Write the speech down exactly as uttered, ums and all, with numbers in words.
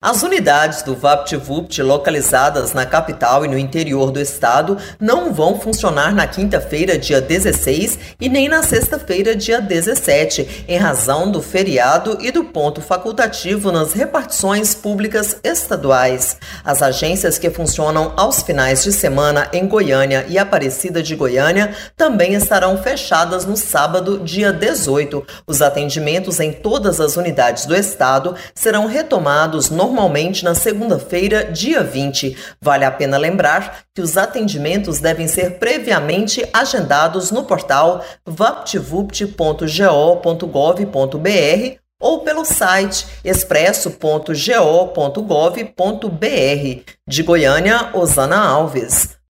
As unidades do VaptVupt localizadas na capital e no interior do estado não vão funcionar na quinta-feira, dia dezesseis, e nem na sexta-feira, dia dezessete, em razão do feriado e do ponto facultativo nas repartições públicas estaduais. As agências que funcionam aos finais de semana em Goiânia e Aparecida de Goiânia também estarão fechadas no sábado, dia dezoito. Os atendimentos em todas as unidades do estado serão retomados normalmente Normalmente na segunda-feira, dia vinte. Vale a pena lembrar que os atendimentos devem ser previamente agendados no portal vaptvupt ponto go ponto gov ponto br ou pelo site expresso ponto go ponto gov ponto br. De Goiânia, Osana Alves.